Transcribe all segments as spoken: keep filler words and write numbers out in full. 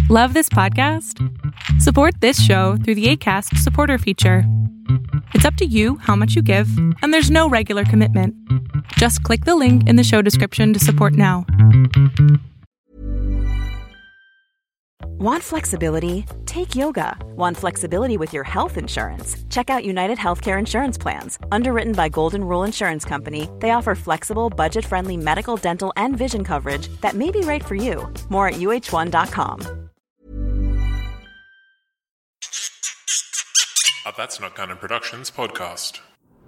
Love this podcast? Support this show through the Acast supporter feature. It's up to you how much you give, and there's no regular commitment. Just click the link in the show description to support now. Want flexibility? Take yoga. Want flexibility with your health insurance? Check out United Healthcare Insurance Plans. Underwritten by Golden Rule Insurance Company, they offer flexible, budget-friendly medical, dental, and vision coverage that may be right for you. More at U H one dot com. A That's Not Canon Productions podcast.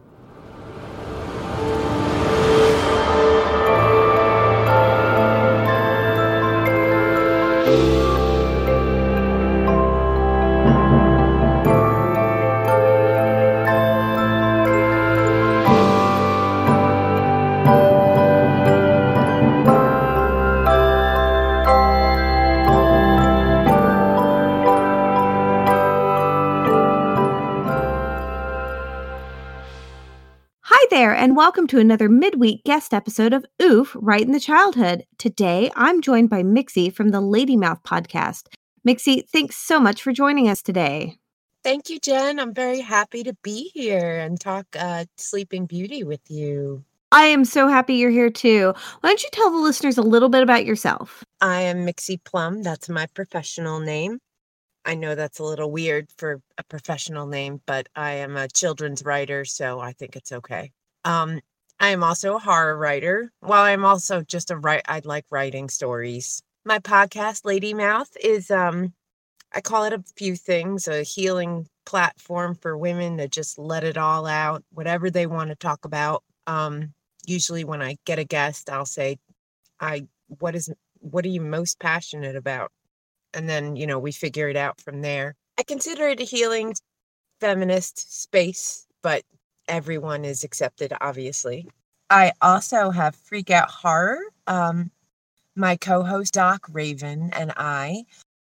There, and welcome to another midweek guest episode of Oof, Right in the Childhood. Today, I'm joined by Mixie from the Lady Mouth podcast. Mixie, thanks so much for joining us today. Thank you, Jen. I'm very happy to be here and talk uh, Sleeping Beauty with you. I am so happy you're here too. Why don't you tell the listeners a little bit about yourself? I am Mixie Plum. That's my professional name. I know that's a little weird for a professional name, but I am a children's writer, so I think it's okay. Um, I am also a horror writer. Well, I'm also just a write. I like writing stories. My podcast, Lady Mouth, is um, I call it a few things: a healing platform for women to just let it all out, whatever they want to talk about. Um, usually, when I get a guest, I'll say, "I what is what are you most passionate about?" And then you know we figure it out from there. I consider it a healing feminist space, but everyone is accepted, obviously. I also have Freak Out Horror. Um, my co-host Doc Raven and I,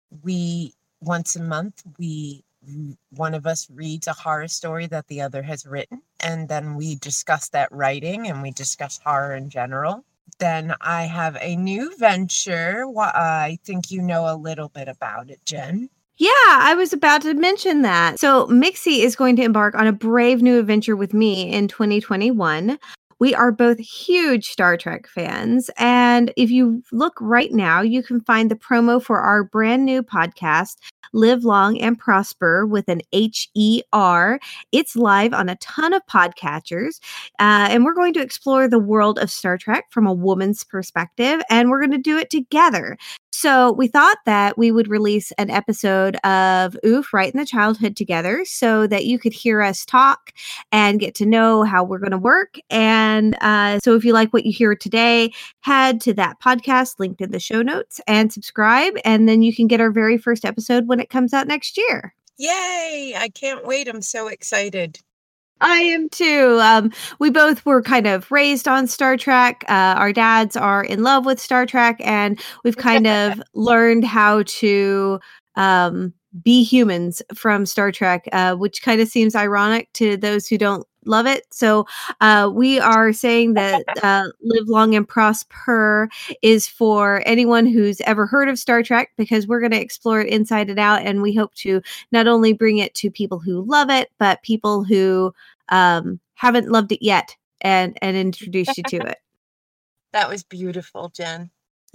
we once a month, we one of us reads a horror story that the other has written, and then we discuss that writing and we discuss horror in general. Then I have a new venture. Well, I think you know a little bit about it, Jen. Yeah, I was about to mention that. So Mixie is going to embark on a brave new adventure with me in twenty twenty-one. We are both huge Star Trek fans. And if you look right now, you can find the promo for our brand new podcast, Live Long and Prosper, with an H E R. It's live on a ton of podcatchers. Uh, and we're going to explore the world of Star Trek from a woman's perspective. And we're going to do it together. So we thought that we would release an episode of Oof, Right in the Childhood together so that you could hear us talk and get to know how we're going to work. And uh, so if you like what you hear today, head to that podcast linked in the show notes and subscribe. And then you can get our very first episode when it comes out next year. Yay! I can't wait. I'm so excited. I am too. Um, we both were kind of raised on Star Trek. Uh, our dads are in love with Star Trek, and we've kind of learned how to um, be humans from Star Trek, uh, which kind of seems ironic to those who don't love it. So uh, we are saying that uh, Live Long and Prosper is for anyone who's ever heard of Star Trek, because we're going to explore it inside and out. And we hope to not only bring it to people who love it, but people who um, haven't loved it yet and, and introduce you to it. That was beautiful, Jen.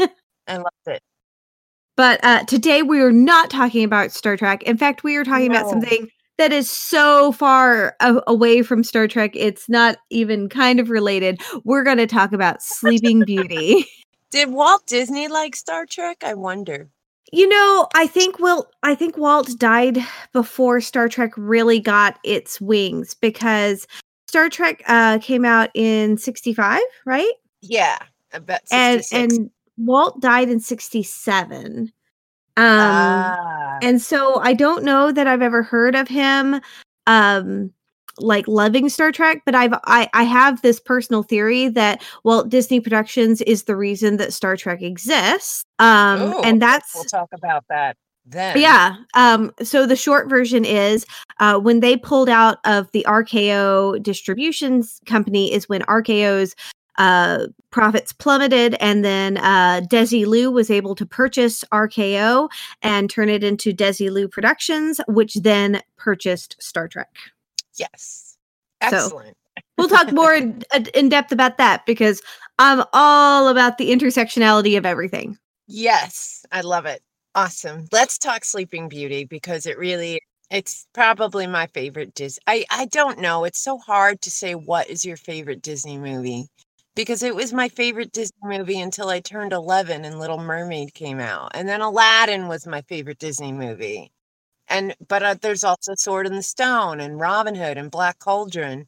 I loved it. But uh, today we are not talking about Star Trek. In fact, we are talking No. about something that is so far a- away from Star Trek, it's not even kind of related. We're going to talk about Sleeping Beauty. Did Walt Disney like Star Trek? I wonder. You know, I think Walt, I think Walt died before Star Trek really got its wings, because Star Trek uh, came out in sixty-five, right? Yeah, I bet And sixty-six. and Walt died in sixty-seven. Um, ah. and so I don't know that I've ever heard of him, um, like loving Star Trek, but I've, I, I have this personal theory that Walt Disney Productions is the reason that Star Trek exists. Um, Ooh, and that's, we'll talk about that then. yeah. Um, so the short version is, uh, when they pulled out of the R K O distributions company is when R K O's uh, profits plummeted, and then uh, Desilu was able to purchase R K O and turn it into Desilu Productions, which then purchased Star Trek. Yes. Excellent. So we'll talk more in, in depth about that because I'm all about the intersectionality of everything. Yes, I love it. Awesome. Let's talk Sleeping Beauty because it really, it's probably my favorite Disney. I, I don't know. It's so hard to say what is your favorite Disney movie because it was my favorite Disney movie until I turned eleven and Little Mermaid came out. And then Aladdin was my favorite Disney movie. And, but uh, there's also Sword in the Stone and Robin Hood and Black Cauldron.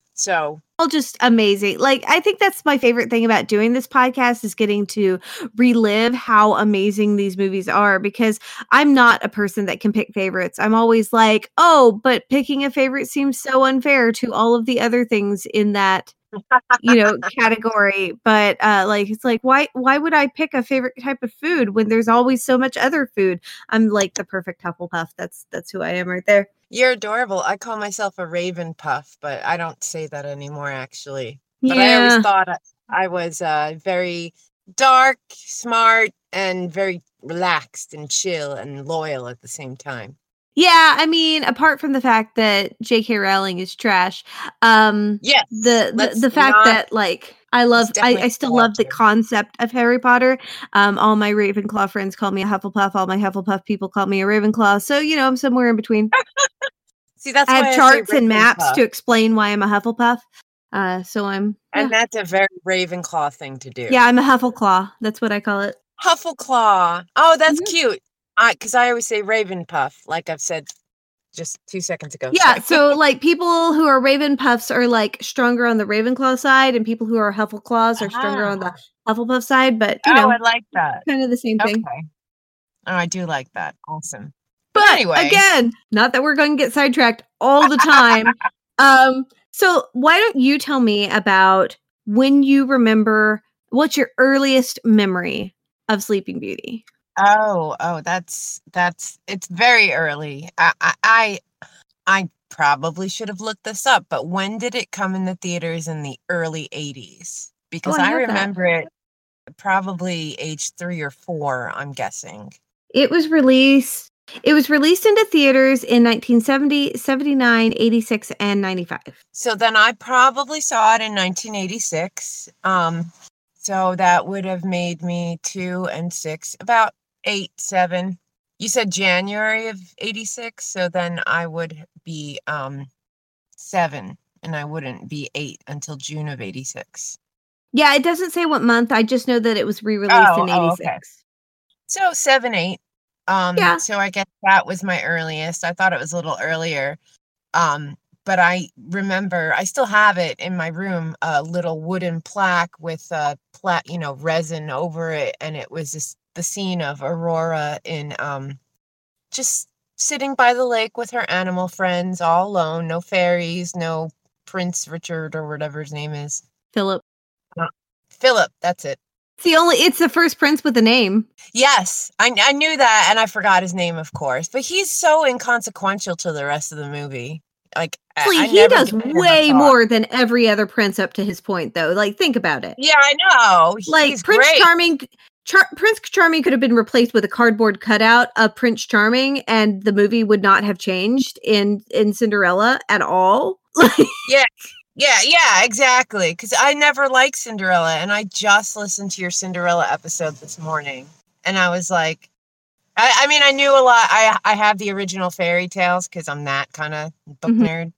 So all just amazing. Like, I think that's my favorite thing about doing this podcast is getting to relive how amazing these movies are because I'm not a person that can pick favorites. I'm always like, oh, but picking a favorite seems so unfair to all of the other things in that, you know, category. But uh, like, it's like, why, why would I pick a favorite type of food when there's always so much other food? I'm like the perfect Hufflepuff. That's, that's who I am right there. You're adorable. I call myself a Raven Puff, but I don't say that anymore, actually. But Yeah. I always thought I was uh, very dark, smart, and very relaxed and chill and loyal at the same time. Yeah, I mean, apart from the fact that J K Rowling is trash, um, yes, the the, the fact not, that like I love, I, I still love the concept of Harry Potter. Um, all my Ravenclaw friends call me a Hufflepuff. All my Hufflepuff people call me a Ravenclaw. So you know, I'm somewhere in between. See, that's I why have I charts say and maps Ravenclaw. to explain why I'm a Hufflepuff. Uh, so I'm, yeah. And that's a very Ravenclaw thing to do. Yeah, I'm a Huffleclaw. That's what I call it. Huffleclaw. Oh, that's Mhm. cute. I because I always say Ravenpuff, like I've said just two seconds ago. Yeah, Sorry. so like people who are Ravenpuffs are like stronger on the Ravenclaw side, and people who are Huffleclaws are stronger on the Hufflepuff side. But you oh, know, I like that. kind of the same thing. Okay. Oh, I do like that. Awesome. But, But anyway, again, not that we're going to get sidetracked all the time. um, so why don't you tell me about when you remember what's your earliest memory of Sleeping Beauty? Oh, oh, that's that's it's very early. I I I, I probably should have looked this up, but when did it come in the theaters in the early eighties? Because Oh, I I have that. remember it probably age three or four, I'm guessing. It was released it was released into theaters in nineteen seventy, seventy-nine, eighty-six, and ninety-five. So then I probably saw it in nineteen eighty-six. Um, so that would have made me two and six, about eight, seven. You said January of eighty-six, so then I would be um seven, and I wouldn't be eight until June of eighty-six. Yeah, it doesn't say what month. I just know that it was re-released Oh, in oh, eighty-six. okay. So seven, eight. Um, Yeah. So I guess that was my earliest. I thought it was a little earlier. Um, but I remember, I still have it in my room, a little wooden plaque with uh, pla- you know, resin over it. And it was just the scene of Aurora in um, just sitting by the lake with her animal friends, all alone, no fairies, no Prince Richard or whatever his name is. Philip. Philip, that's it. It's the only it's the first prince with a name. Yes, I, I knew that, and I forgot his name, of course. But he's so inconsequential to the rest of the movie. Like, I- Actually, I he never does gave him a way thought. more than every other prince up to his point, though. Like, think about it. Yeah, I know. Like, he's Prince great. Charming, Char- Prince Charming could have been replaced with a cardboard cutout of Prince Charming, and the movie would not have changed in in Cinderella at all. Yeah, yeah, yeah, exactly. Because I never liked Cinderella, and I just listened to your Cinderella episode this morning, and I was like, I, I mean, I knew a lot. I I have the original fairy tales because I'm that kind of book Mhm. nerd.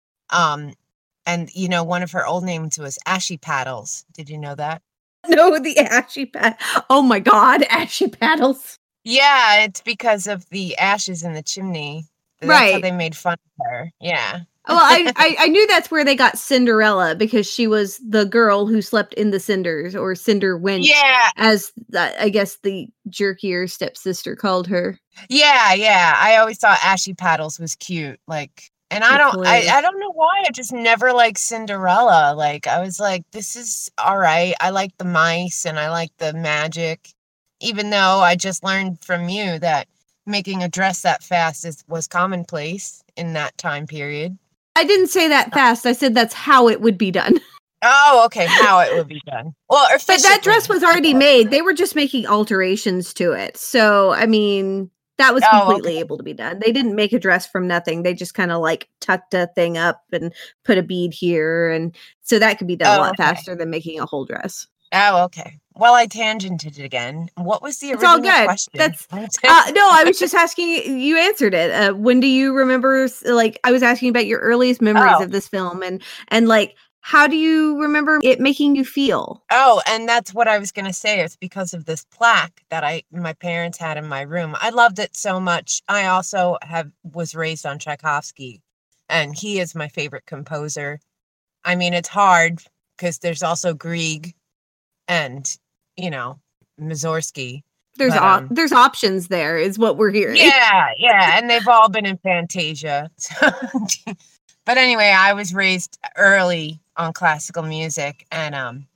Um, and you know, one of her old names was Ashy Paddles. Did you know that? No, the ashy pad. Oh my God, ashy paddles. Yeah, it's because of the ashes in the chimney. That's how Right. they made fun of her. Yeah. Well, I, I I knew that's where they got Cinderella because she was the girl who slept in the cinders, or Cinder Wench, Yeah, as the, I guess the jerkier stepsister called her. yeah, yeah. I always thought Ashy Paddles was cute. Like, and I It's don't, I, hilarious. I don't know why. I just never liked Cinderella. Like, I was like, this is all right. I like the mice and I like the magic, even though I just learned from you that making a dress that fast is was commonplace in that time period. I didn't say that fast. I said that's how it would be done. Oh, okay. How it would be done. Well, But that dress efficiently. was already made. They were just making alterations to it. So, I mean, that was Oh, completely okay. able to be done. They didn't make a dress from nothing. They just kind of like tucked a thing up and put a bead here. And so that could be done a Oh, lot okay. faster than making a whole dress. Oh, okay. Well, I tangented it again. What was the It's all original good. question? That's uh, no, I was just asking. You answered it. Uh, when do you remember? Like, I was asking about your earliest memories Oh. of this film, and and like, how do you remember it making you feel? Oh, and that's what I was going to say. It's because of this plaque that I my parents had in my room. I loved it so much. I also have was raised on Tchaikovsky, and he is my favorite composer. I mean, it's hard because there's also Grieg and, you know, Mussorgsky. There's But, op- um, there's options there, is what we're hearing. Yeah, yeah, and they've all been in Fantasia. But anyway, I was raised early on classical music, and um,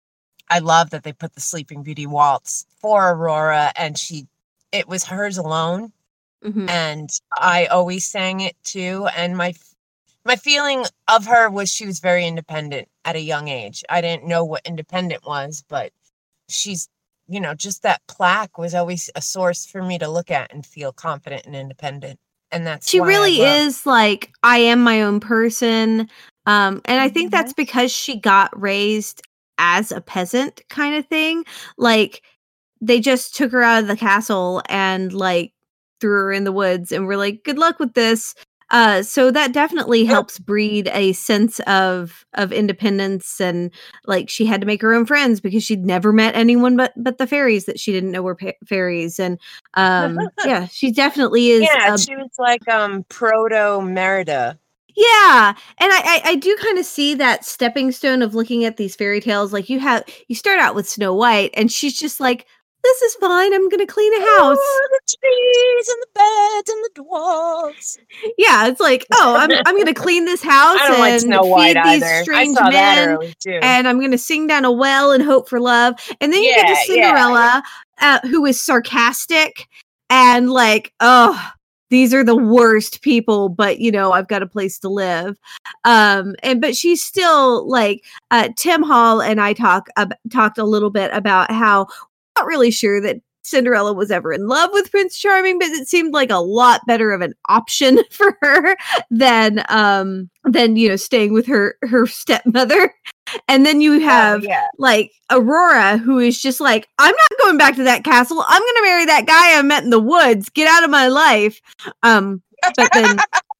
I love that they put the Sleeping Beauty waltz for Aurora, and she, it was hers alone, Mhm. and I always sang it too. And my my feeling of her was she was very independent at a young age. I didn't know what independent was, but she's, you know, just that plaque was always a source for me to look at and feel confident and independent. And that's She why really I love. is like, I am my own person. Um, and I think that's Mhm. because she got raised as a peasant kind of thing. Like, they just took her out of the castle and like threw her in the woods and were like, good luck with this. Uh, so that definitely helps breed a sense of of independence, and like she had to make her own friends because she'd never met anyone but but the fairies that she didn't know were pa- fairies. And um, yeah, she definitely is. Yeah, A, she was like um proto Merida. yeah, and I I, I do kind of see that stepping stone of looking at these fairy tales. Like you have you start out with Snow White, and she's just like, this is fine. I'm gonna clean a house. Oh, the trees and the beds and the dwarves. Yeah, it's like, oh, I'm I'm gonna clean this house I don't like and Snow White feed these either. I strange saw that men, early too. and I'm gonna sing down a well and hope for love. And then you get Yeah, to yeah. Cinderella, uh, who is sarcastic and like, oh, these are the worst people, but you know, I've got a place to live. Um, and but she's still like, uh, Tim Hall and I talk uh, talked a little bit about how we're not really sure that Cinderella was ever in love with Prince Charming, but it seemed like a lot better of an option for her than um than you know staying with her her stepmother. And then you have Oh, yeah. like Aurora, who is just like, I'm not going back to that castle. I'm gonna marry that guy I met in the woods. Get out of my life. Um, but then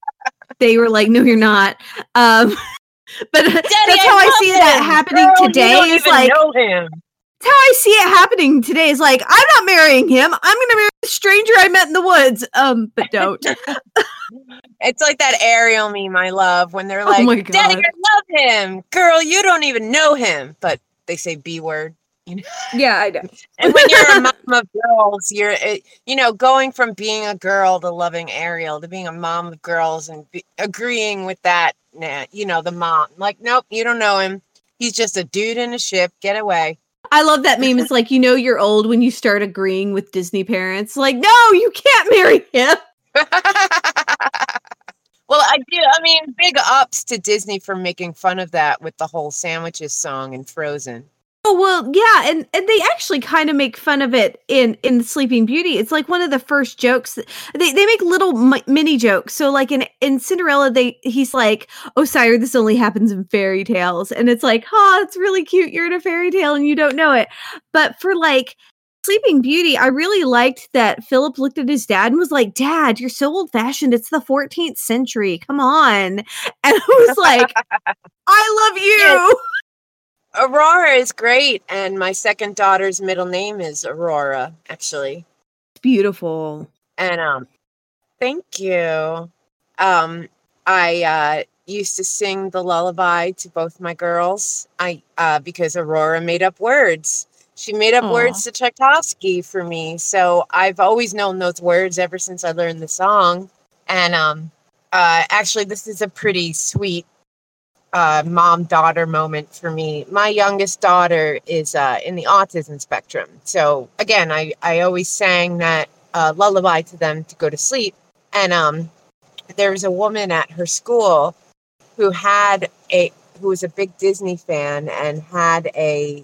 they were like, no, you're not. Um, but Daddy, that's how I, love see that him. happening Girl, today. You don't Is even like know him. that's how I see it happening today. Is like, I'm not marrying him. I'm gonna marry a stranger I met in the woods. Um, but don't. It's like that Ariel meme I love when they're Oh like, my Daddy, God. I love him. Girl, you don't even know him. But they say B word. You know? Yeah, I know. And when you're a mom of girls, you're, it, you know, going from being a girl to loving Ariel to being a mom of girls and be, agreeing with that, nah, you know, the mom. Like, nope, you don't know him. He's just a dude in a ship. Get away. I love that meme. It's like, you know, you're old when you start agreeing with Disney parents. Like, no, you can't marry him. Well, I do. I mean, big ups to Disney for making fun of that with the whole sandwiches song in Frozen. Oh, well, yeah, and, and they actually kind of make fun of it in, in Sleeping Beauty. It's like one of the first jokes. That, they they make little m- mini jokes. So, like in, in Cinderella, they he's like, "Oh, sire, this only happens in fairy tales," and it's like, "Oh, it's really cute. You're in a fairy tale and you don't know it." But for like Sleeping Beauty, I really liked that Philip looked at his dad and was like, "Dad, you're so old fashioned. It's the fourteenth century. Come on," and I was like, "I love you." Aurora is great, and my second daughter's middle name is Aurora, actually. Beautiful. And um, thank you. Um, I uh, used to sing the lullaby to both my girls. I uh, because Aurora made up words. She made up Aw. words to Tchaikovsky for me, so I've always known those words ever since I learned the song. And um, uh, actually, this is a pretty sweet uh, mom-daughter moment for me. My youngest daughter is uh, in the autism spectrum. So again, I, I always sang that uh, lullaby to them to go to sleep. And um, there was a woman at her school who had a who was a big Disney fan and had a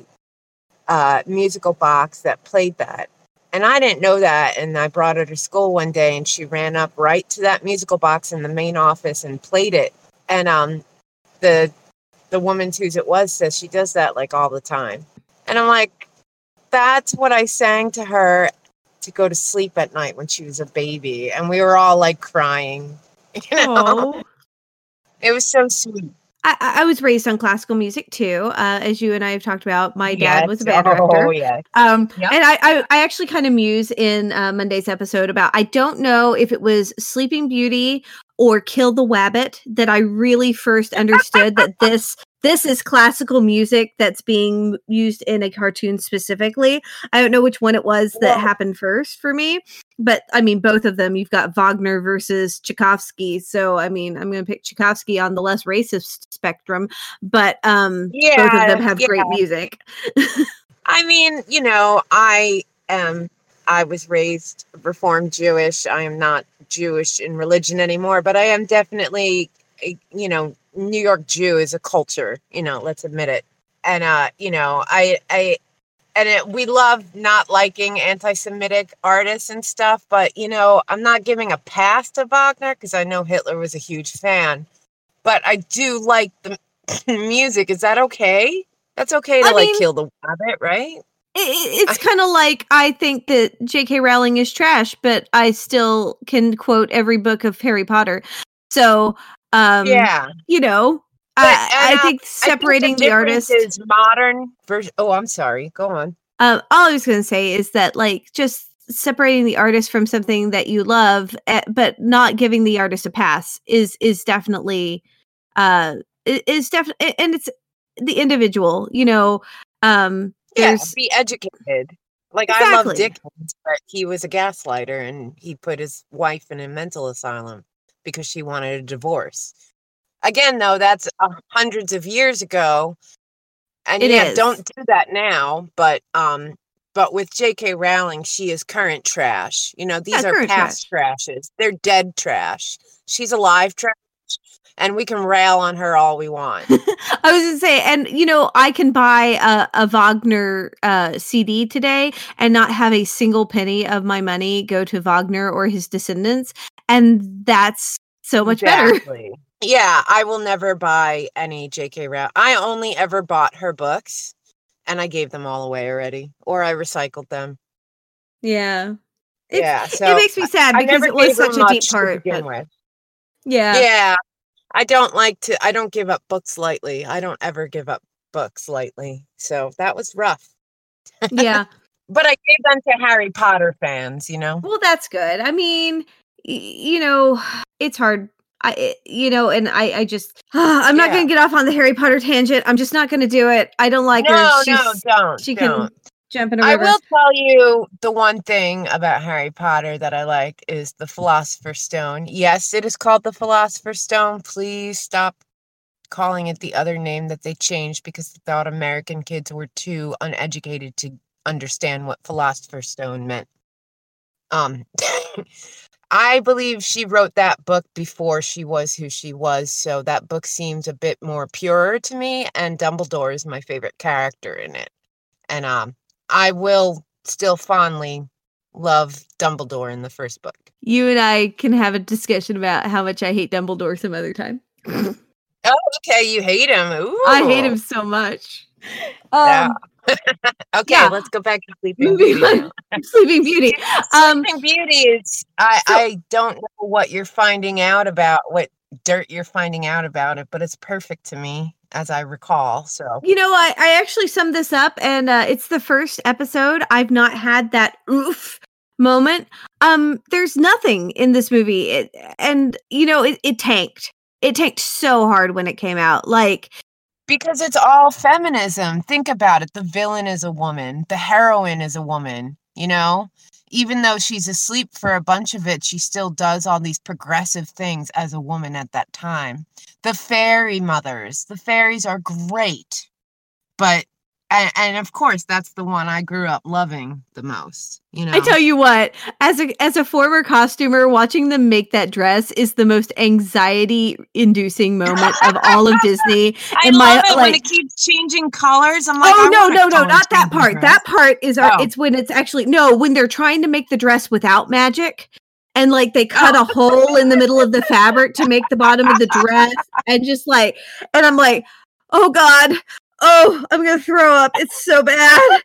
uh, musical box that played that. And I didn't know that. And I brought her to school one day and she ran up right to that musical box in the main office and played it. And um, the the woman whose it was says she does that like all the time. And I'm like, that's what I sang to her to go to sleep at night when she was a baby. And we were all like crying. You know? Oh. It was so sweet. I, I was raised on classical music too, uh, as you and I have talked about. My dad Yes. was a band Oh, director. yes. Um, Yep. And I, I, I actually kind of muse in uh, Monday's episode about, I don't know if it was Sleeping Beauty or Kill the Wabbit that I really first understood that this this is classical music that's being used in a cartoon specifically. I don't know which one it was that Well- happened first for me, but I mean, both of them. You've got Wagner versus Tchaikovsky. So, I mean, I'm going to pick Tchaikovsky on the less racist spectrum, but um, both of Yeah, them have yeah. great music. I mean, you know, I am, I was raised Reformed Jewish. I am not Jewish in religion anymore, but I am definitely, a, you know, New York Jew is a culture, you know, let's admit it. And, uh, you know, I, I, and it, we love not liking anti-Semitic artists and stuff, but, you know, I'm not giving a pass to Wagner because I know Hitler was a huge fan, but I do like the music. Is that okay? That's okay to I like mean- kill the rabbit, right? It, it's kind of like I think that J K. Rowling is trash, but I still can quote every book of Harry Potter. So, um, Yeah. you know, But, I, I and, uh, think separating I think the, difference artist. is modern version. Oh, I'm sorry. Go on. Uh, all I was going to say is that, like, just separating the artist from something that you love, eh, but not giving the artist a pass is is definitely, uh, i- is definitely, and it's the individual. You know, um, Yeah, there's be educated. Like I love Exactly. Dickens, but he was a gaslighter and he put his wife in a mental asylum because she wanted a divorce. Again, though, that's uh, hundreds of years ago, and It yeah, is. don't do that now. But um, but with J K. Rowling, she is current trash. You know, these Yeah, are current past trashes. They're dead trash. She's alive trash, and we can rail on her all we want. I was gonna say, and you know, I can buy a, a Wagner uh, C D today and not have a single penny of my money go to Wagner or his descendants, and that's so much better. Exactly. Yeah, I will never buy any J K. Rowling. I only ever bought her books, and I gave them all away already, or I recycled them. Yeah, it's, Yeah, so it makes me sad I because never it was gave her such a deep much to part. begin But with. yeah, Yeah, I don't like to. I don't give up books lightly. I don't ever give up books lightly. So that was rough. yeah. But I gave them to Harry Potter fans. You know. Well, that's good. I mean, y- you know, it's hard. I, it- you know, and I, I just, I'm not Yeah. going to get off on the Harry Potter tangent. I'm just not going to do it. I don't like her. No, She's, no, don't. she don't. can jump in a I river. will tell you the one thing about Harry Potter that I like is the Philosopher's Stone. Yes, it is called the Philosopher's Stone. Please stop calling it the other name that they changed because they thought American kids were too uneducated to understand what Philosopher's Stone meant. Um, I believe she wrote that book before she was who she was, so that book seems a bit more pure to me, and Dumbledore is my favorite character in it. And um, I will still fondly love Dumbledore in the first book. You and I can have a discussion about how much I hate Dumbledore some other time. Oh, okay, you hate him. Ooh. I hate him so much. Yeah. Um, Okay, yeah. let's go back to Sleeping moving Beauty. on. Sleeping Beauty. Um, Sleeping Beauty is, I, so- I don't know what you're finding out about, what dirt you're finding out about it, but it's perfect to me, as I recall. So, you know, I, I actually summed this up, and uh, it's the first episode I've not had that oof moment. Um, there's nothing in this movie, it, and you know, it, it tanked. It tanked so hard when it came out. Like, because it's all feminism. Think about it. The villain is a woman. The heroine is a woman, you know? Even though she's asleep for a bunch of it, she still does all these progressive things as a woman at that time. The fairy mothers. The fairies are great. But And, and of course, that's the one I grew up loving the most. You know, I tell you what, as a as a former costumer, watching them make that dress is the most anxiety-inducing moment of all of Disney. I in love my, it like, when it keeps changing colors. I'm like, oh I no, want a no, no, color not that changing part. dress. That part is our, Oh. it's when it's actually no, when they're trying to make the dress without magic. And like they cut Oh. a hole in the middle of the fabric to make the bottom of the dress, and just like, and I'm like, oh God, oh, I'm gonna throw up. It's so bad.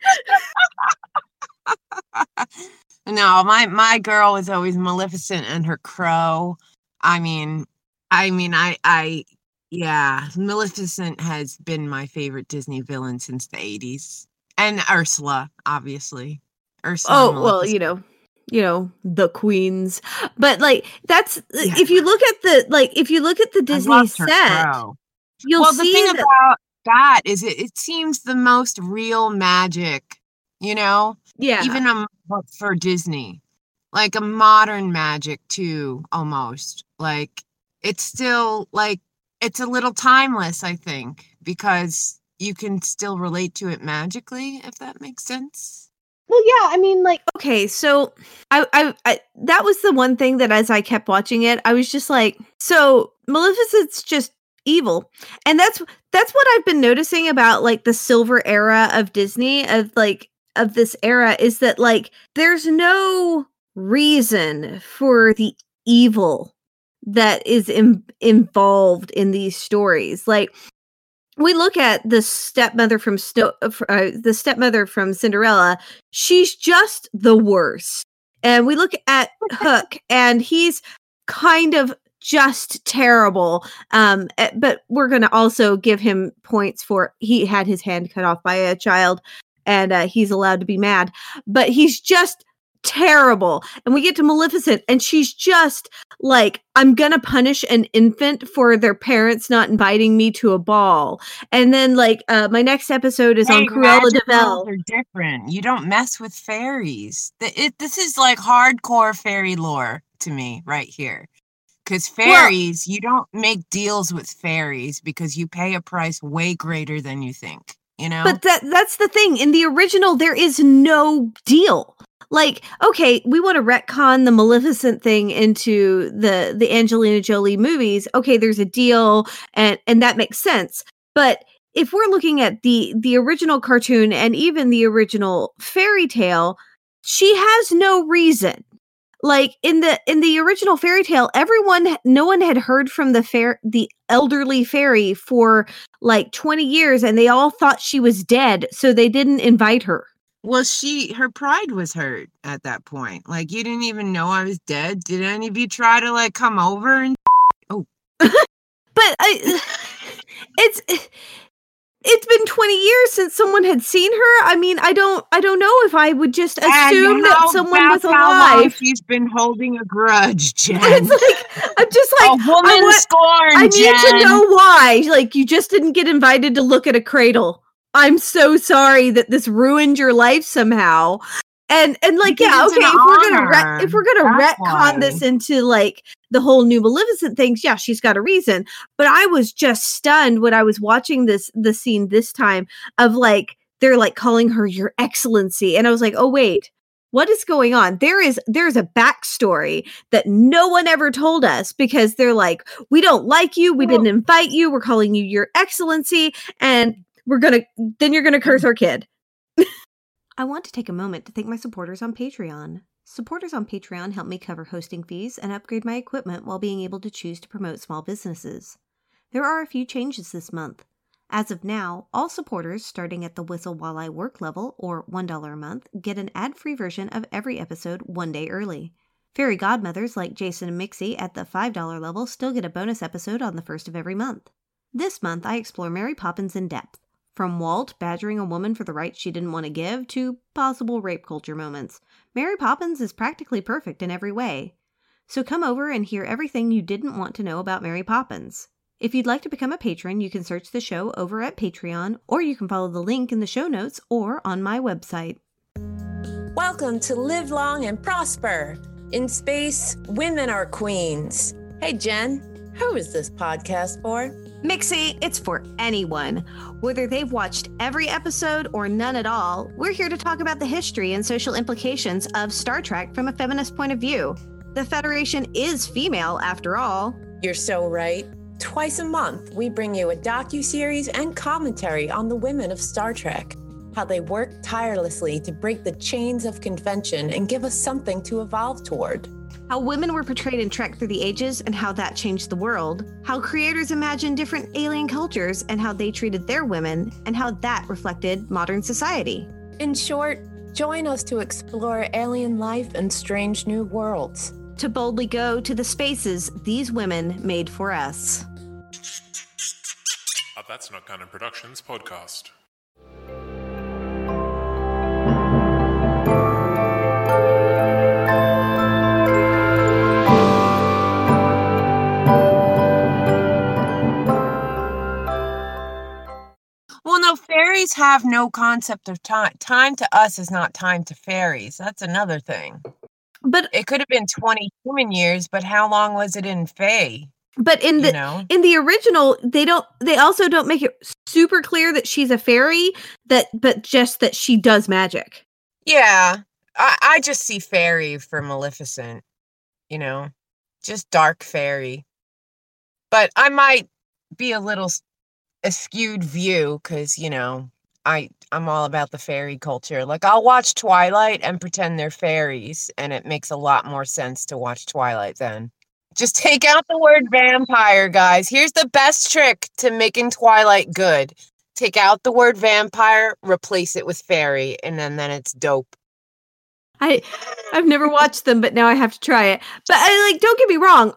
No, my my girl was always Maleficent and her crow. I mean, I mean, I I yeah, Maleficent has been my favorite Disney villain since the eighties, and Ursula, obviously. Ursula. Oh and well, Maleficent. you know, you know the queens, but like that's Yeah. if you look at the like if you look at the I Disney loved her set, crow. you'll Well, see the thing that. about that is it, it seems the most real magic, you know, Yeah, even a, for Disney, like a modern magic too, almost. Like it's still like it's a little timeless, I think, because you can still relate to it magically, if that makes sense. well, yeah, I mean, like, okay, so I, I, I, that was the one thing that as I kept watching it, I was just like, so Maleficent's just evil, and that's that's what I've been noticing about like the silver era of Disney, of like of this era, is that like there's no reason for the evil that is Im- involved in these stories, like. We look at the stepmother from Snow, uh, the stepmother from Cinderella. She's just the worst. And we look at Hook, and he's kind of just terrible. Um, eh, but we're going to also give him points for he had his hand cut off by a child, and uh, he's allowed to be mad. But he's just terrible. And we get to Maleficent, and she's just like, I'm gonna punish an infant for their parents not inviting me to a ball. And then like uh my next episode is Hey, on Cruella magic de Vil. rules are different. You don't mess with fairies. The, it, this is like hardcore fairy lore to me right here. Because fairies, you don't make deals with fairies because you pay a price way greater than you think. You know? But that that's the thing. In the original, there is no deal. Like, okay, we want to retcon the Maleficent thing into the the Angelina Jolie movies. Okay, there's a deal, and and that makes sense. But if we're looking at the the original cartoon and even the original fairy tale, she has no reason. Like in the in the original fairy tale, everyone, no one had heard from the fair the elderly fairy for like twenty years, and they all thought she was dead, so they didn't invite her. Well, she, her pride was hurt at that point. Like, you didn't even know I was dead. Did any of you try to, like, come over and... Oh. But I, it's, it's been twenty years since someone had seen her. I mean, I don't, I don't know if I would just assume that someone was alive. She's been holding a grudge, Jen. It's like, I'm just like, a woman I, want, scorned, I need Jen. to know why. Like, you just didn't get invited to look at a cradle. I'm so sorry that this ruined your life somehow. And and like, Because yeah, it's okay, an if we're gonna honor. re- if we're gonna That's retcon why. this into like the whole new Maleficent things, yeah, she's got a reason. But I was just stunned when I was watching this the scene this time of like they're like calling her Your Excellency, and I was like, oh wait, what is going on? There is there's a backstory that no one ever told us, because they're like, we don't like you, we Well- didn't invite you, we're calling you Your Excellency, and we're gonna then you're gonna curse our kid. I want to take a moment to thank my supporters on Patreon. Supporters on Patreon help me cover hosting fees and upgrade my equipment while being able to choose to promote small businesses. There are a few changes this month. As of now, all supporters starting at the Whistle While I Work level, or one dollar a month, get an ad-free version of every episode one day early. Fairy godmothers like Jason and Mixie at the five dollar level still get a bonus episode on the first of every month. This month, I explore Mary Poppins in depth. From Walt badgering a woman for the rights she didn't want to give to possible rape culture moments, Mary Poppins is practically perfect in every way. So come over and hear everything you didn't want to know about Mary Poppins. If you'd like to become a patron, you can search the show over at Patreon, or you can follow the link in the show notes or on my website. Welcome to Live Long and Prosper. In space, women are queens. Hey, Jen, who is this podcast for? Mixie, it's for anyone. Whether they've watched every episode or none at all, we're here to talk about the history and social implications of Star Trek from a feminist point of view. The Federation is female, after all. You're so right. Twice a month, we bring you a docuseries and commentary on the women of Star Trek, how they work tirelessly to break the chains of convention and give us something to evolve toward. How women were portrayed in Trek through the ages and how that changed the world. How creators imagined different alien cultures and how they treated their women, and how that reflected modern society. In short, join us to explore alien life and strange new worlds. To boldly go to the spaces these women made for us. A That's Not Canon Productions podcast. Well, no, fairies have no concept of time. Time to us is not time to fairies. That's another thing. But It could have been twenty human years, but how long was it in Fae? but in the You know? in the original, they don't they also don't make it super clear that she's a fairy, that but just that she does magic. Yeah, I, I just see fairy for Maleficent, you know, just dark fairy. But I might be a little s- a skewed view because, you know, I, I'm all about the fairy culture. Like, I'll watch Twilight and pretend they're fairies, and it makes a lot more sense to watch Twilight then. Just take out the word vampire, guys. Here's the best trick to making Twilight good. Take out the word vampire, replace it with fairy, and then, then it's dope. I I've never watched them, but now I have to try it. But I like don't get me wrong,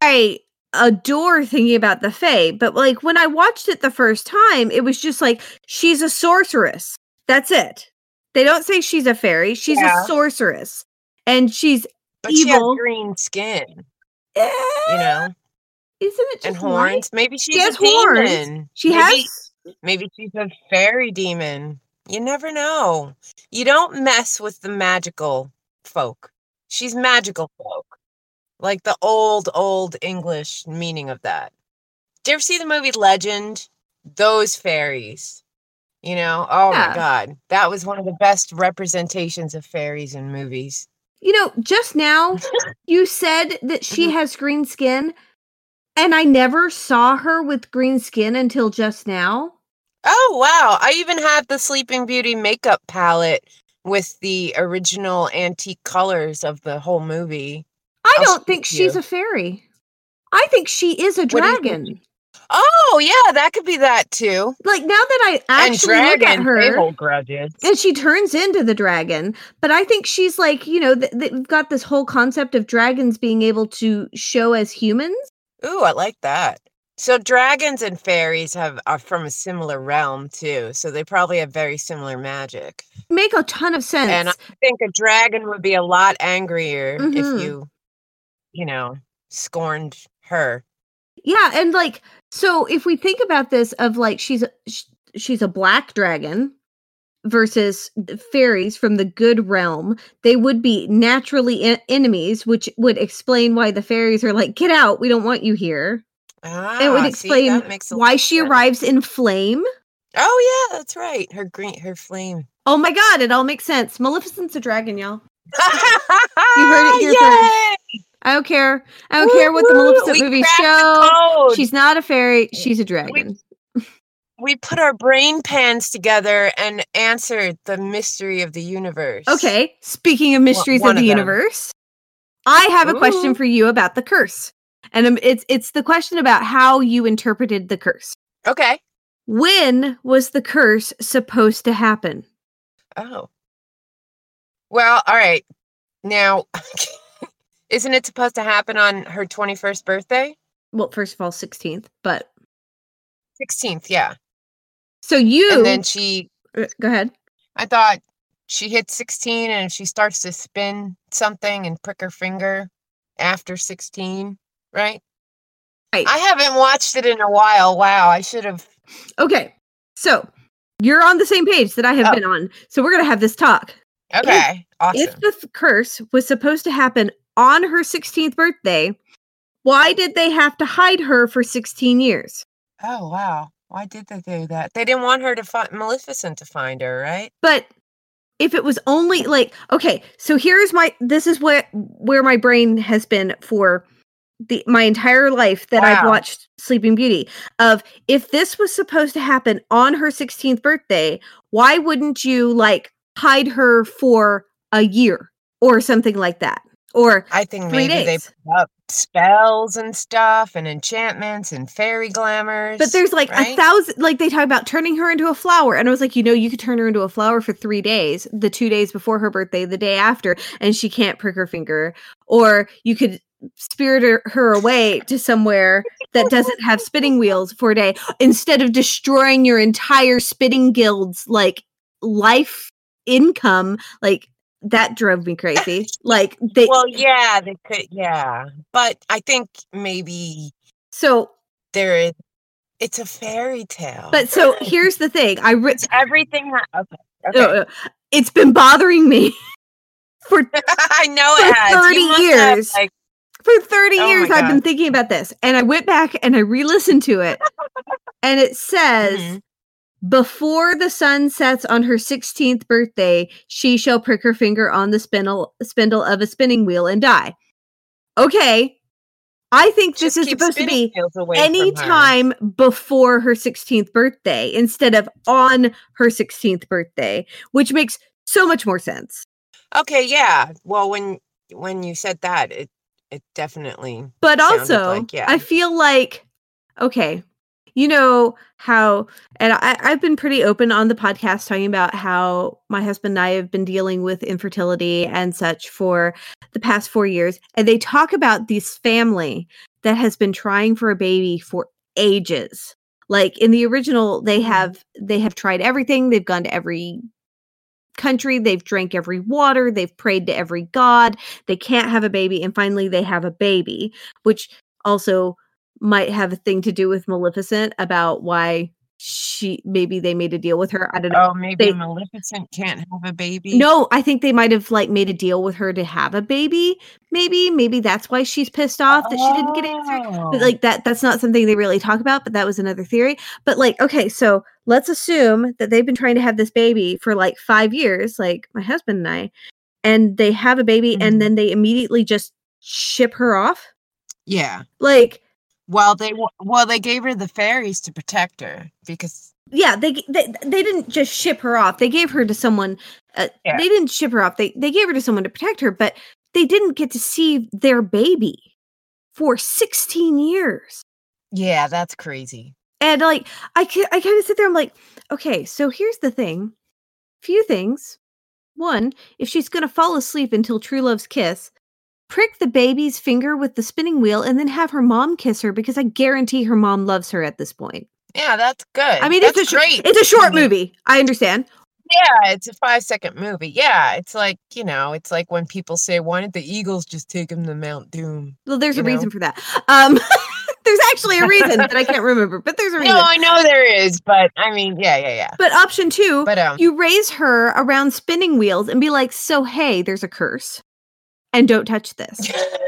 I adore thinking about the Fae, but like when I watched it the first time, it was just like she's a sorceress. That's it. They don't say she's a fairy. She's Yeah. a sorceress, and she's But she has evil. green skin, Eh, you know, isn't it and just white? horns. Maybe she's She has a demon. horns. She maybe, has. maybe she's a fairy demon. You never know. You don't mess with the magical folk. She's magical folk. Like the old, old English meaning of that. Did you ever see the movie Legend? Those fairies. You know, oh Yeah. my God. That was one of the best representations of fairies in movies. You know, just now you said that she Mhm. has green skin, and I never saw her with green skin until just now. Oh, wow. I even have the Sleeping Beauty makeup palette with the original antique colors of the whole movie. I I'll don't show think it to she's you. a fairy. I think she is a What do you think dragon. Oh, yeah, that could be that too. Like now that I And actually look at dragons, they her, hold grudges. and she turns into the dragon, but I think she's like, you know, th- th- we've got this whole concept of dragons being able to show as humans. Ooh, I like that. So dragons and fairies have are from a similar realm too. So they probably have very similar magic. Make a ton of sense. And I think a dragon would be a lot angrier Mhm. if you, you know, scorned her. Yeah, and like so if we think about this of like she's a, sh- she's a black dragon versus the fairies from the good realm, they would be naturally en- enemies, which would explain why the fairies are like, get out, we don't want you here. Ah, It would see, explain that makes a lot why of she sense. arrives in flame. Oh yeah, that's right. Her green, her flame. Oh my god, it all makes sense. Maleficent's a dragon, y'all. You heard it here first. I don't care. I don't care what the Maleficent we movies cracked the show. code. She's not a fairy. She's a dragon. We put our brain pans together and answered the mystery of the universe. Okay, speaking of mysteries one of the of them. universe, I have a question Ooh. for you about the curse. And um, it's it's the question about how you interpreted the curse. Okay. When was the curse supposed to happen? Oh. Well, all right. Now, isn't it supposed to happen on her twenty-first birthday? Well, first of all, sixteenth, but sixteenth, yeah. so you And then she, uh, go ahead. I thought she hit sixteen, and if she starts to spin something and prick her finger after sixteen, right? Right. I haven't watched it in a while. Wow, I should have. Okay. So, you're on the same page that I have Oh. been on. So, we're going to have this talk. Okay, awesome. If the th- curse was supposed to happen on her sixteenth birthday, why did they have to hide her for sixteen years? Oh, wow. Why did they do that? They didn't want her to find Maleficent to find her, right? But if it was only like, okay, so here's my, this is what, where my brain has been for the my entire life that I've Wow. watched Sleeping Beauty, of if this was supposed to happen on her sixteenth birthday, why wouldn't you like hide her for a year or something like that? Or I think three maybe they days. put up spells and stuff and enchantments and fairy glamours. But there's like right? a thousand, like they talk about turning her into a flower. And I was like, you know, you could turn her into a flower for three days, the two days before her birthday, the day after, and she can't prick her finger. Or you could spirit her, her away to somewhere that doesn't have spinning wheels for a day, instead of destroying your entire spinning guild's like life income. Like that drove me crazy. Like they, Well, yeah, they could, yeah. But I think maybe so, there is, it's a fairy tale. but so here's the thing. I re- It's everything. Ha- okay. uh, okay. uh, it's been bothering me for I know for it has. You thirty must have, years. like, For thirty Oh years, my I've been God. thinking about this, and I went back and I re-listened to it, and it says, Mhm. before the sun sets on her sixteenth birthday, she shall prick her finger on the spindle spindle of a spinning wheel and die. Okay, I think this Just is keep supposed to spinning be wheels away from any her. time before her sixteenth birthday instead of on her sixteenth birthday, which makes so much more sense. Okay, yeah. Well, when when you said that, it it definitely But sounded also, like, yeah. I feel like, okay, you know how, and I, I've been pretty open on the podcast talking about how my husband and I have been dealing with infertility and such for the past four years. And they talk about this family that has been trying for a baby for ages. Like in the original, they Mhm. have they have tried everything. They've gone to every country, they've drank every water, they've prayed to every god. They can't have a baby, and finally they have a baby, which also might have a thing to do with Maleficent about why she maybe they made a deal with her. I don't know. Oh, maybe They Maleficent can't have a baby. no, I think they might have like made a deal with her to have a baby. Maybe, maybe that's why she's pissed off that she didn't get answered. But Oh. like that, that's not something they really talk about. But that was another theory. But like, okay, so let's assume that they've been trying to have this baby for like five years, like my husband and I, and they have a baby, Mhm. and then they immediately just ship her off. Yeah. Like, Well, they w- well they gave her the fairies to protect her because yeah, they they they didn't just ship her off. They gave her to someone. Uh, Yeah. They didn't ship her off. They they gave her to someone to protect her, but they didn't get to see their baby for sixteen years. yeah, that's crazy. And like, I ca- I kind of sit there. I'm like, okay, so here's the thing. Few things. One, if she's gonna fall asleep until true love's kiss, prick the baby's finger with the spinning wheel, and then have her mom kiss her, because I guarantee her mom loves her at this point. Yeah, that's good. I mean, that's it's a sh- great. it's a short I mean, movie. I understand. Yeah, it's a five second movie. Yeah, it's like, you know, it's like when people say, why didn't the Eagles just take him to Mount Doom? Well, there's You a know? reason for that. Um, there's actually a reason that I can't remember, but there's a reason. No, I know there is, but I mean, yeah, yeah, yeah. But option two, But um, you raise her around spinning wheels and be like, so hey, there's a curse, and don't touch this.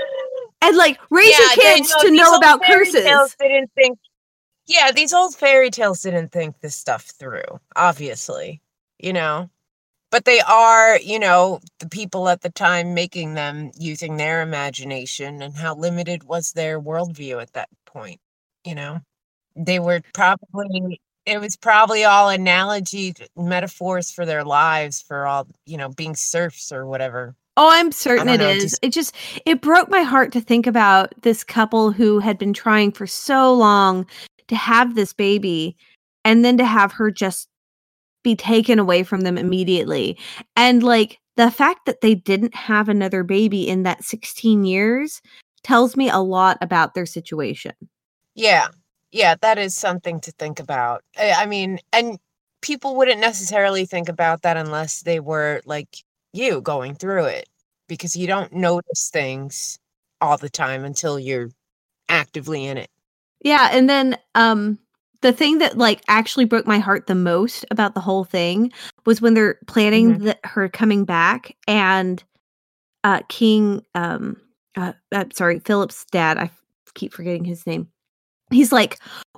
And like raise yeah, your they- kids no, to these know old about fairy curses. tales didn't think. Yeah, these old fairy tales didn't think this stuff through. Obviously, you know. But they are, you know, the people at the time making them using their imagination, and how limited was their worldview at that point, you know? They were probably, it was probably all analogy metaphors for their lives, for all, you know, being serfs or whatever. Oh, I'm certain I it don't know, is. just- It just it broke my heart to think about this couple who had been trying for so long to have this baby, and then to have her just be taken away from them immediately. And like the fact that they didn't have another baby in that sixteen years tells me a lot about their situation. Yeah. Yeah, that is something to think about. I I mean, and people wouldn't necessarily think about that unless they were like you going through it, because you don't notice things all the time until you're actively in it. Yeah, and then um the thing that like actually broke my heart the most about the whole thing was when they're planning Mhm. the, her coming back, and uh King um uh, uh sorry, Philip's dad, I f- keep forgetting his name. He's like,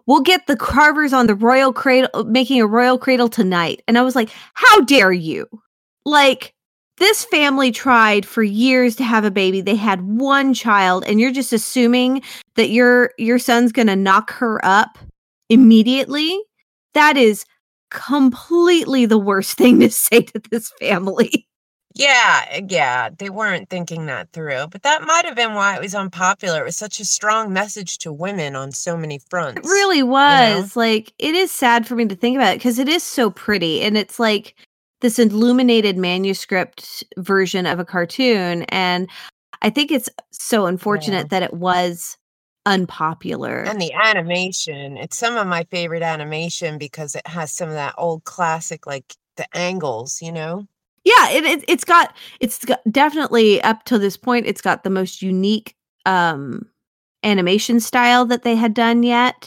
we'll get the carvers on the royal cradle, making a royal cradle tonight. And I was like, how dare you? Like, this family tried for years to have a baby. They had one child, and you're just assuming that your your son's going to knock her up immediately. That is completely the worst thing to say to this family. Yeah, yeah, they weren't thinking that through, but that might have been why it was unpopular. It was such a strong message to women on so many fronts. It really was. You know? Like, it is sad for me to think about it because it is so pretty, and it's like this illuminated manuscript version of a cartoon, and I think it's so unfortunate yeah. that it was unpopular. And the animation, it's some of my favorite animation because it has some of that old classic, like the angles, you know? Yeah, it, it it's got it's got definitely up to this point. It's got the most unique um, animation style that they had done yet.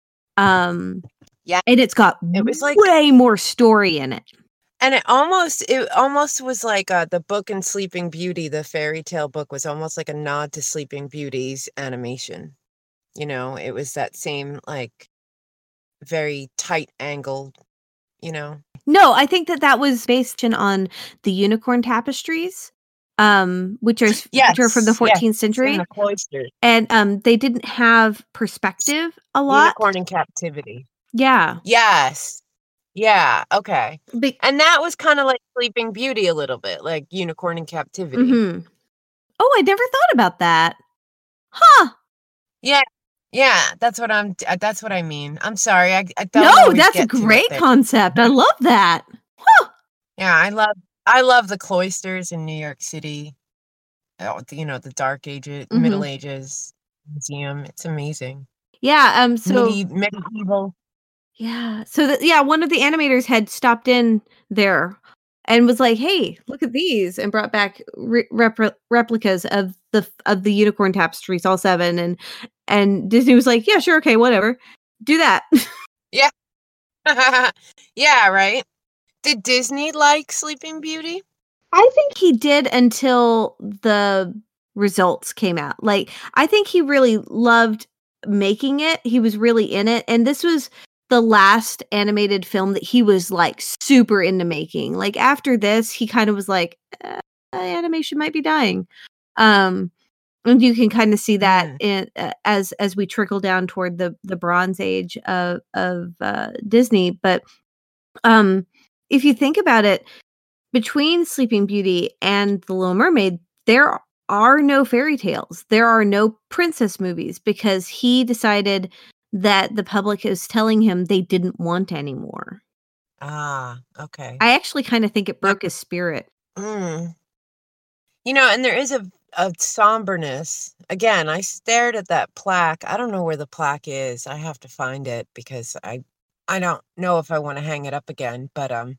Um, yeah, and it's got it was like way more story in it. And it almost it almost was like uh, the book in Sleeping Beauty, the fairy tale book, was almost like a nod to Sleeping Beauty's animation. You know, it was that same like very tight angle. You know. No, I think that that was based on the unicorn tapestries, um, which are yes, which are from the fourteenth yes, century. In the cloisters. And um, they didn't have perspective a lot. Unicorn in captivity. Yeah. Yes. Yeah. Okay. Be- and that was kind of like Sleeping Beauty a little bit, like Unicorn in Captivity. Mm-hmm. Oh, I never thought about that. Huh. Yeah. Yeah, that's what I'm. That's what I mean. I'm sorry. I, I don't. No, that's a great concept. I love that. Huh. Yeah, I love. I love the cloisters in New York City. Oh, you know, the Dark Ages, mm-hmm. Middle Ages museum. It's amazing. Yeah. Um. So Medi- medieval. Yeah. So that yeah, one of the animators had stopped in there and was like, "Hey, look at these," and brought back re- repl- replicas of the of the unicorn tapestries, all seven, and and Disney was like, "Yeah, sure, okay, whatever, do that." Yeah, yeah, right. Did Disney like Sleeping Beauty? I think he did until the results came out. Like, I think he really loved making it. He was really in it, and this was the last animated film that he was like super into making. Like after this, he kind of was like, eh, animation might be dying. Um, and you can kind of see that mm. in, uh, as as we trickle down toward the the Bronze Age of of uh, Disney. But um, if you think about it, between Sleeping Beauty and The Little Mermaid, there are no fairy tales. There are no princess movies because he decided that the public is telling him they didn't want anymore. Ah, okay. I actually kind of think it broke his spirit. Mm. You know, and there is a, a somberness. Again, I stared at that plaque. I don't know where the plaque is. I have to find it because I I don't know if I want to hang it up again, but um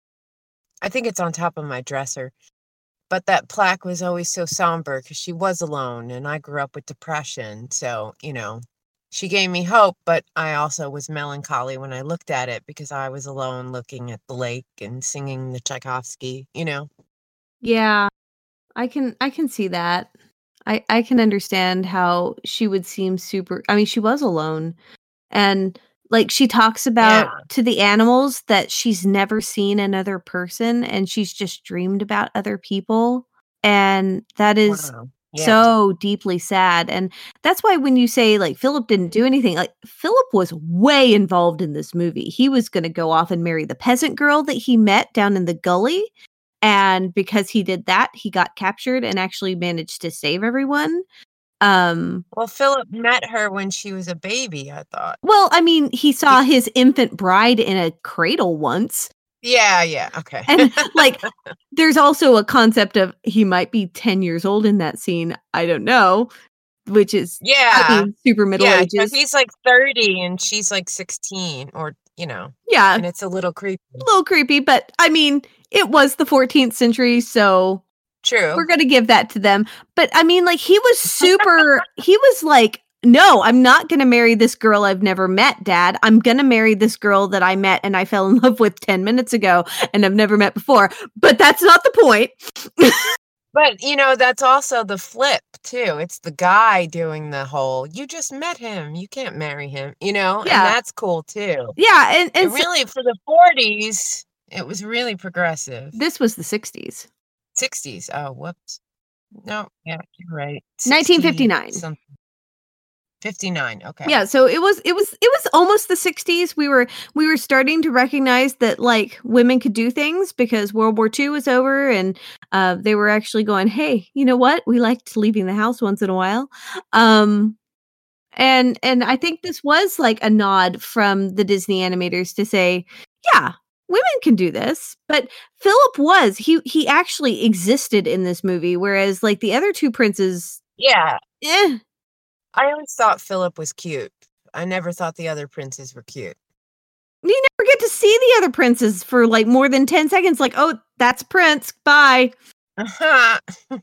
I think it's on top of my dresser. But that plaque was always so somber because she was alone and I grew up with depression. So, you know, she gave me hope, but I also was melancholy when I looked at it because I was alone looking at the lake and singing the Tchaikovsky, you know? Yeah, I can I can see that. I, I can understand how she would seem super... I mean, she was alone. And, like, she talks about yeah. to the animals that she's never seen another person and she's just dreamed about other people. And that is... Wow. Yeah. So deeply sad. And that's why when you say like Philip didn't do anything, like Philip was way involved in this movie. He was going to go off and marry the peasant girl that he met down in the gully. And because he did that, he got captured and actually managed to save everyone. Um, well, Philip met her when she was a baby, I thought. Well, I mean, he saw his infant bride in a cradle once. Yeah, yeah, okay. And like, there's also a concept of he might be ten years old in that scene. I don't know, which is yeah, I mean, super Middle yeah, Ages. He's like thirty and she's like sixteen, or you know, yeah, and it's a little creepy. A little creepy, but I mean, it was the fourteenth century, so true. We're gonna give that to them. But I mean, like, he was super. He was like, no, I'm not going to marry this girl I've never met, Dad. I'm going to marry this girl that I met and I fell in love with ten minutes ago and I've never met before. But that's not the point. But, you know, that's also the flip, too. It's the guy doing the whole, you just met him, you can't marry him, you know? Yeah. And that's cool too. Yeah, and, and It so- really, for the forties, it was really progressive. this was the sixties. sixties. Oh, whoops. No, yeah, you're right. nineteen fifty-nine. sixty something. fifty-nine. Okay. Yeah, so it was it was it was almost the sixties. We were we were starting to recognize that like women could do things because World War Two was over, and uh, they were actually going, hey, you know what? We liked leaving the house once in a while. Um, and and I think this was like a nod from the Disney animators to say, yeah, women can do this. But Philip was he he actually existed in this movie, whereas like the other two princes, Yeah. eh. I always thought Philip was cute. I never thought the other princes were cute. You never get to see the other princes for like more than ten seconds. Like, oh, that's Prince. Bye. And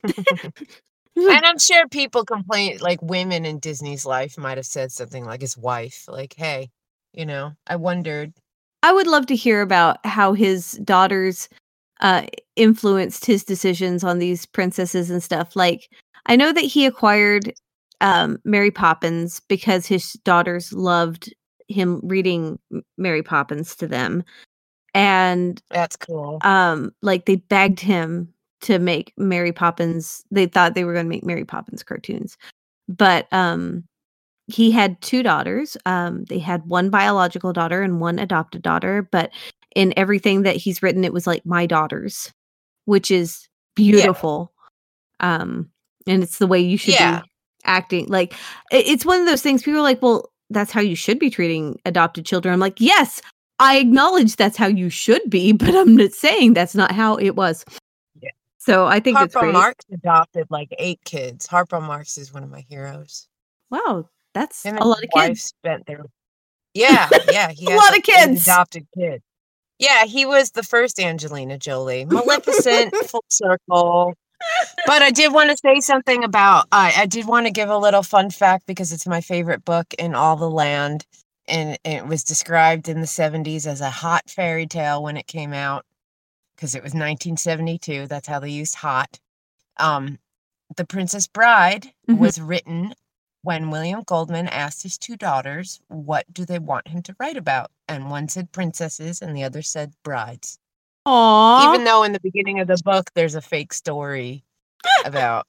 I'm sure people complain, like women in Disney's life might have said something like his wife, like, hey, you know, I wondered. I would love to hear about how his daughters uh, influenced his decisions on these princesses and stuff. Like, I know that he acquired um, Mary Poppins because his daughters loved him reading Mary Poppins to them. And That's cool. um, like they begged him to make Mary Poppins. They thought they were going to make Mary Poppins cartoons. But um, he had two daughters. Um, they had one biological daughter and one adopted daughter. But in everything that he's written, it was like my daughters, which is beautiful. Yeah. Um, and it's the way you should Yeah. be acting. Like it- it's one of those things people are like, well, that's how you should be treating adopted children. I'm like, yes, I acknowledge that's how you should be, but I'm not saying that's not how it was. Yeah. So I think it's Harpo great. Marx adopted like eight kids. Harpo Marx is one of my heroes. Wow, that's Him a and lot his of wife kids. spent their yeah, yeah. He A has lot of like eight kids. adopted kids. Yeah, he was the first Angelina Jolie. Maleficent, full circle. But I did want to say something about, uh, I did want to give a little fun fact because it's my favorite book in all the land. And it was described in the seventies as a hot fairy tale when it came out because it was nineteen seventy-two. That's how they used hot. Um, The Princess Bride Mhm. was written when William Goldman asked his two daughters, what do they want him to write about? And one said princesses and the other said brides. Aww. Even though in the beginning of the book, there's a fake story about.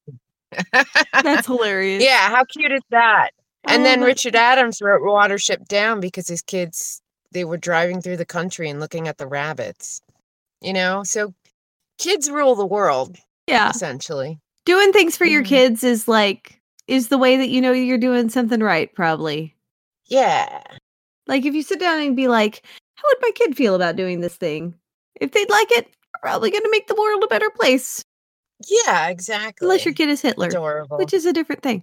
That's hilarious. Yeah, how cute is that? And Oh, then that's- Richard Adams wrote Watership Down because his kids, they were driving through the country and looking at the rabbits. You know, so kids rule the world, Yeah. essentially. Doing things for your Mhm. kids is like, is the way that you know you're doing something right, probably. Yeah. Like if you sit down and be like, how would my kid feel about doing this thing? If they'd like it, you're probably going to make the world a better place. Yeah, exactly. Unless your kid is Hitler, Adorable. which is a different thing.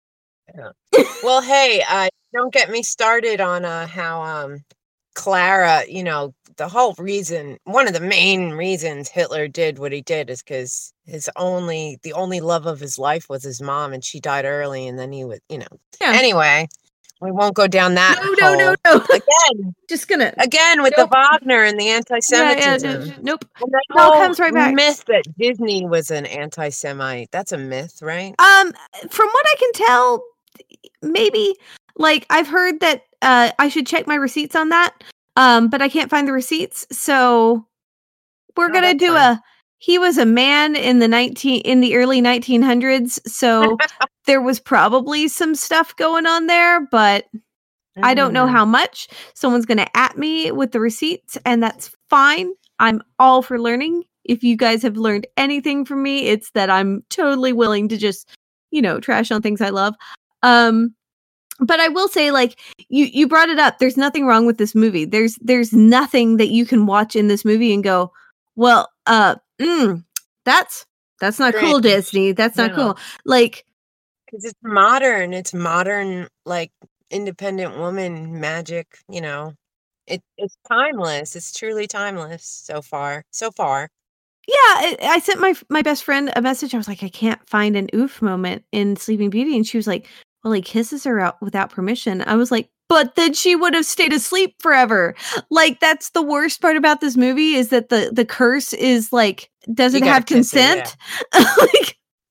Well, hey, uh, don't get me started on uh, how um, Clara, you know, the whole reason, one of the main reasons Hitler did what he did is because his only, the only love of his life was his mom, and she died early, and then he would, you know. Yeah. Anyway, we won't go down that No, no, no, hole. no. Again, Just gonna. again with Nope. the Wagner and the Yeah, yeah, anti-Semitism. no, no, nope. And that It all whole comes right back. myth that Disney was an anti-Semite. That's a myth, right? Um, from what I can tell, maybe like I've heard that uh I should check my receipts on that. Um, but I can't find the receipts, so we're No, gonna that's do fine. a. He was a man in the nineteen in the early nineteen hundreds, so there was probably some stuff going on there, but I don't know Mhm. how much. Someone's gonna at me with the receipts, and that's fine. I'm all for learning. If you guys have learned anything from me, it's that I'm totally willing to just, you know, trash on things I love. Um, but I will say, like, you you brought it up. There's nothing wrong with this movie. There's there's nothing that you can watch in this movie and go, well, uh, mm, that's that's not cool, Strange. Disney. That's not No. cool. Like, Because it's modern. It's modern, like independent woman magic. You know, it it's timeless. It's truly timeless so far. So far. yeah, I, I sent my my best friend a message. I was like, I can't find an oof moment in Sleeping Beauty, and she was like, well, he kisses her out without permission. I was like, but then she would have stayed asleep forever. Like, that's the worst part about this movie is that the the curse is like doesn't gotta have kiss her, yeah. consent. Like,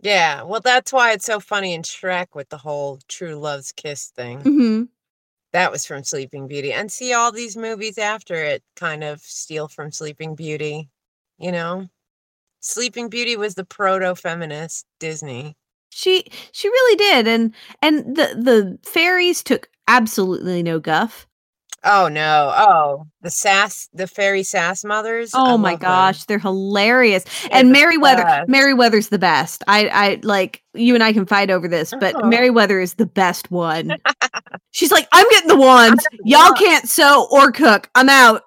Yeah, well, that's why it's so funny in Shrek with the whole true love's kiss thing. Mm-hmm. That was from Sleeping Beauty. And see, all these movies after it kind of steal from Sleeping Beauty, you know? Sleeping Beauty was the proto-feminist Disney. She she really did, and and the the fairies took absolutely no guff. Oh no! Oh, the sass, the fairy sass mothers. Oh I my love gosh, them. they're hilarious. They're And the Merryweather, best. Merryweather's the best. I I like you and I can fight over this, but Oh. Merryweather is the best one. She's like, I'm getting the wands. Y'all love- can't sew or cook. I'm out.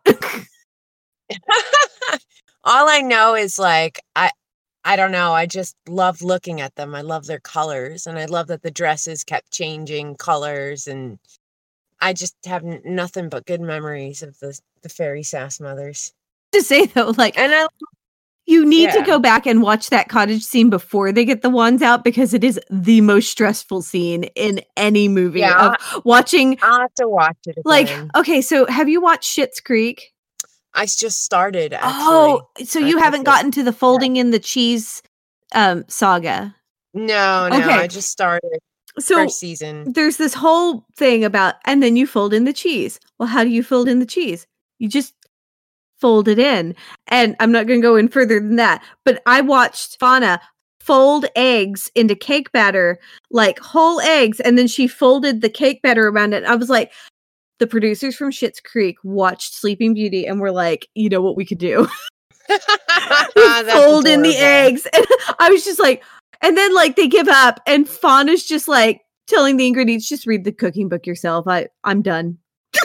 All I know is like I I don't know, I just love looking at them. I love their colors, and I love that the dresses kept changing colors, and I just have n- nothing but good memories of the the fairy sass mothers. To say though, like And I you need to Yeah. go back and watch that cottage scene before they get the wands out, because it is the most stressful scene in any movie. Yeah, Of watching, I'll have to watch it again. like, okay, so have you watched Schitt's Creek? I just started actually. Oh, so I you think haven't it- gotten to the folding in the cheese um saga. No, no, Okay. I just started So first season. there's this whole thing about, and then you fold in the cheese. Well, how do you fold in the cheese? You just fold it in. And I'm not going to go in further than that, but I watched Fauna fold eggs into cake batter, like whole eggs, and then she folded the cake batter around it. I was like, the producers from Schitt's Creek watched Sleeping Beauty and were like, you know what we could do? That's Fold in the adorable. eggs. And I was just like, and then like they give up, and Fauna's just like telling the ingredients, just read the cooking book yourself. I, I'm done.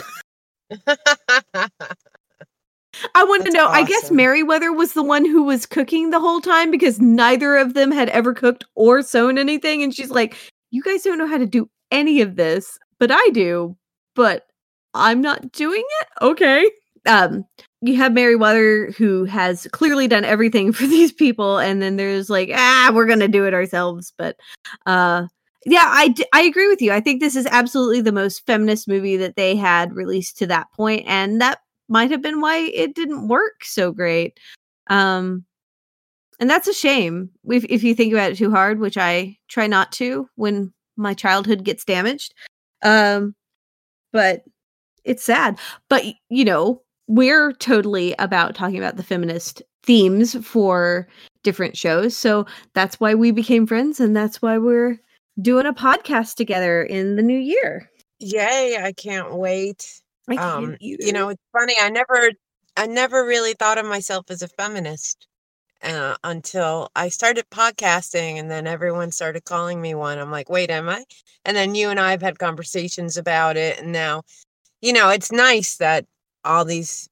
I want to That's know, I guess awesome. Merryweather was the one who was cooking the whole time, because neither of them had ever cooked or sewn anything. And she's like, you guys don't know how to do any of this, but I do, but I'm not doing it. Okay. Um, you have Merryweather, who has clearly done everything for these people. And then there's like, ah, we're going to do it ourselves. But, uh, yeah, I, d- I agree with you. I think this is absolutely the most feminist movie that they had released to that point, and that might have been why it didn't work so great. Um, and that's a shame if, if you think about it too hard, which I try not to when my childhood gets damaged. Um, but it's sad. But, y- you know, we're totally about talking about the feminist themes for different shows. So that's why we became friends, and that's why we're doing a podcast together in the new year. Yay, I can't wait. I can't Um, either. you know, it's funny. I never, I never really thought of myself as a feminist uh, until I started podcasting, and then everyone started calling me one. I'm like, wait, am I? And then you and I have had conversations about it, and now, you know, it's nice that all these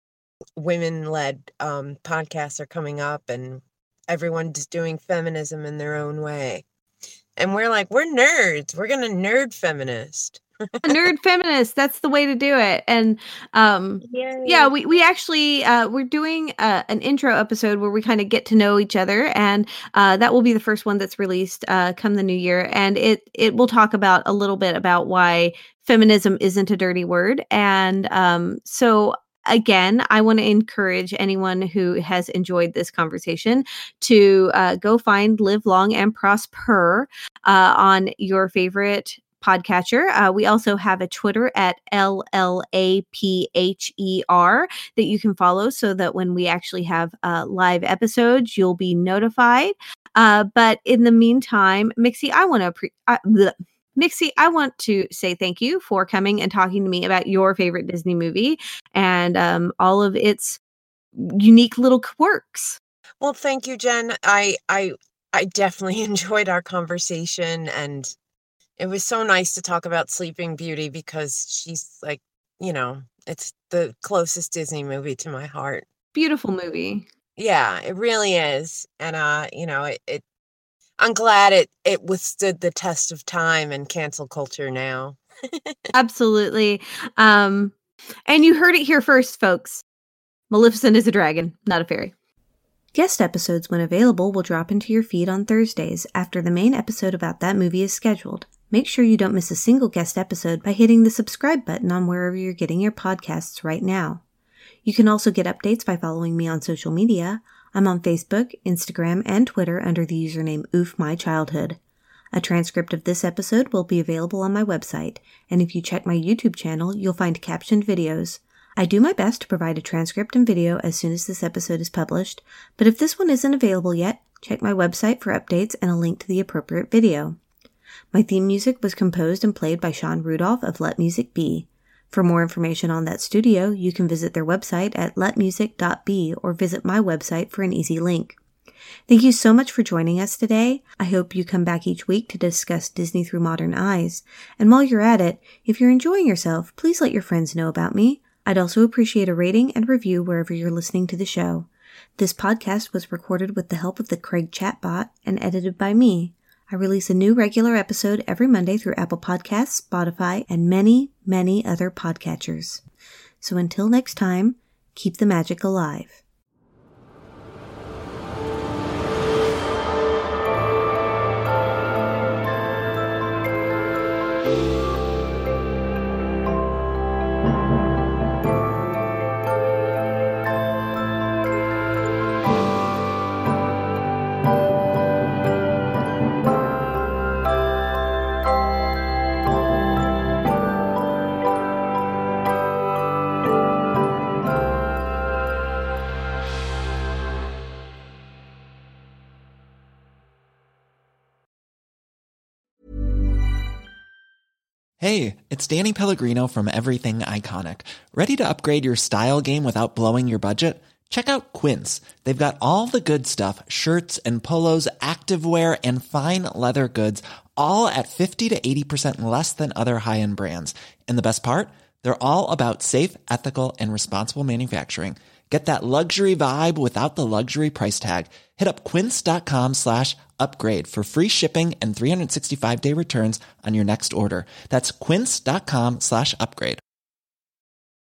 women-led um, podcasts are coming up, and everyone just doing feminism in their own way. And we're like, we're nerds. We're gonna nerd feminist. A nerd feminist, that's the way to do it. And um yeah, we we actually uh we're doing uh, an intro episode where we kind of get to know each other, and uh that will be the first one that's released uh come the new year, and it it will talk about a little bit about why feminism isn't a dirty word. And um so again, I want to encourage anyone who has enjoyed this conversation to uh, go find Live Long and Prosper uh, on your favorite podcatcher. Uh, we also have a Twitter at L L A P H E R that you can follow, so that when we actually have uh, live episodes, you'll be notified. Uh, but in the meantime, Mixie, I want to pre- I, bleh. Mixie, I want to say thank you for coming and talking to me about your favorite Disney movie and um, all of its unique little quirks. Well, thank you, Jen. I I I definitely enjoyed our conversation, and it was so nice to talk about Sleeping Beauty, because she's like, you know, it's the closest Disney movie to my heart. Beautiful movie. Yeah, it really is. And uh, you know, it, it I'm glad it it withstood the test of time and cancel culture now. Absolutely. Um, and you heard it here first, folks. Maleficent is a dragon, not a fairy. Guest episodes, when available, will drop into your feed on Thursdays after the main episode about that movie is scheduled. Make sure you don't miss a single guest episode by hitting the subscribe button on wherever you're getting your podcasts right now. You can also get updates by following me on social media. I'm on Facebook, Instagram, and Twitter under the username Oof My Childhood. A transcript of this episode will be available on my website, and if you check my YouTube channel, you'll find captioned videos. I do my best to provide a transcript and video as soon as this episode is published, but if this one isn't available yet, check my website for updates and a link to the appropriate video. My theme music was composed and played by Sean Rudolph of Let Music Be. For more information on that studio, you can visit their website at let music dot be or visit my website for an easy link. Thank you so much for joining us today. I hope you come back each week to discuss Disney through modern eyes. And while you're at it, if you're enjoying yourself, please let your friends know about me. I'd also appreciate a rating and review wherever you're listening to the show. This podcast was recorded with the help of the Craig chatbot and edited by me. I release a new regular episode every Monday through Apple Podcasts, Spotify, and many, many other podcatchers. So until next time, keep the magic alive. Hey, it's Danny Pellegrino from Everything Iconic. Ready to upgrade your style game without blowing your budget? Check out Quince. They've got all the good stuff, shirts and polos, activewear, and fine leather goods, all at fifty to eighty percent less than other high-end brands. And the best part? They're all about safe, ethical, and responsible manufacturing. Get that luxury vibe without the luxury price tag. Hit up quince.com slash upgrade for free shipping and three sixty-five day returns on your next order. That's quince.com slash upgrade.